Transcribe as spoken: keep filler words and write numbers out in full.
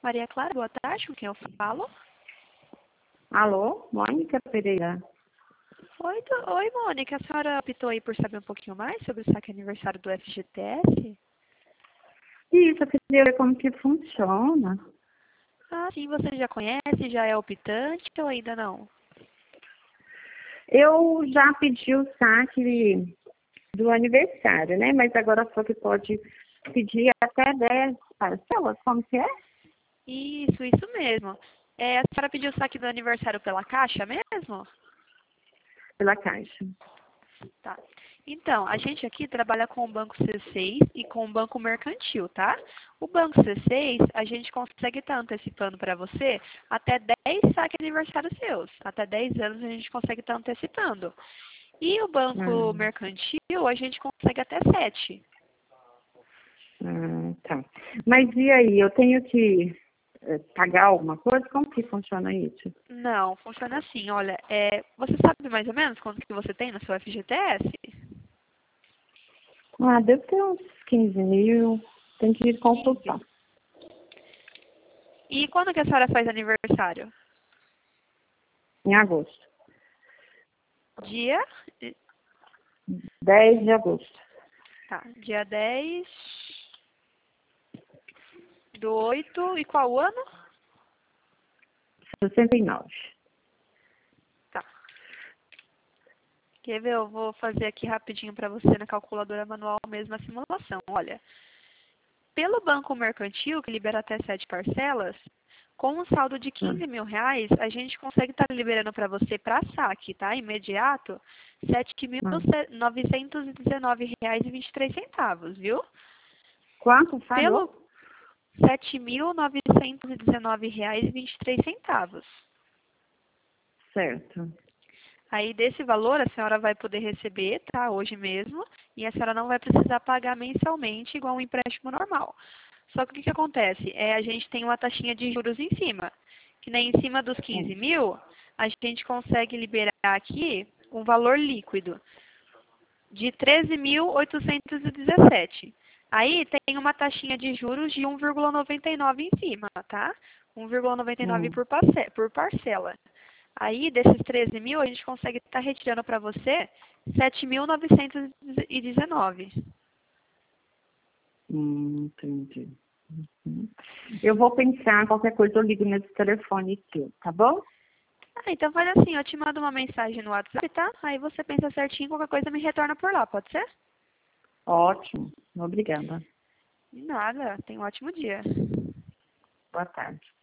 Maria Clara, boa tarde, com quem eu falo? Alô, Mônica Pereira. Oi, do- Oi, Mônica, a senhora optou aí por saber um pouquinho mais sobre o saque aniversário do F G T S? Isso, eu queria ver como que funciona. Ah, sim, você já conhece, já é optante ou ainda não? Eu já pedi o saque do aniversário, né? Mas agora só que pode pedir até dez parcelas, como que é? Isso, isso mesmo. É, a senhora pediu o saque do aniversário pela Caixa mesmo? Pela Caixa. Tá. Então, a gente aqui trabalha com o Banco C seis e com o Banco Mercantil, tá? O Banco C seis, a gente consegue estar antecipando para você até dez saques aniversários seus. Até dez anos a gente consegue estar antecipando. E o Banco Ah, Mercantil, a gente consegue até sete. ah, tá. Mas e aí, eu tenho que eh, pagar alguma coisa? Como que funciona isso? Não, funciona assim, olha, é, você sabe mais ou menos quanto que você tem no seu F G T S? Ah, deve ter uns quinze mil. Tem que ir consultar. E quando que a senhora faz aniversário? Em agosto. Dia? dez de agosto. Tá, dia dez do oito e qual ano? sessenta e nove. Tá. Quer ver? Eu vou fazer aqui rapidinho para você na calculadora manual mesmo a simulação. Olha, pelo Banco Mercantil, que libera até sete parcelas, com um saldo de quinze mil reais, a gente consegue estar liberando para você para saque, tá? Imediato, sete mil Ah. novecentos e dezenove reais e vinte e três centavos, viu? Quanto falou? Pelo sete mil novecentos e dezenove reais e vinte e três centavos. Certo. Aí desse valor a senhora vai poder receber, tá? Hoje mesmo, e a senhora não vai precisar pagar mensalmente igual um empréstimo normal. Só que o que, que acontece? É, a gente tem uma taxinha de juros em cima, que nem em cima dos quinze mil, a gente consegue liberar aqui um valor líquido de treze mil oitocentos e dezessete. Aí tem uma taxinha de juros de um vírgula noventa e nove em cima, tá? um vírgula noventa e nove Hum. por parce- por parcela. Aí, desses treze mil, a gente consegue estar retirando para você sete mil novecentos e dezenove. Hum, entendi. Uhum. Eu vou pensar, qualquer coisa eu ligo nesse telefone seu, tá bom? Ah, então faz assim, eu te mando uma mensagem no WhatsApp, tá? Aí você pensa certinho, qualquer coisa me retorna por lá, pode ser? Ótimo. Obrigada. De nada, tenha um ótimo dia. Boa tarde.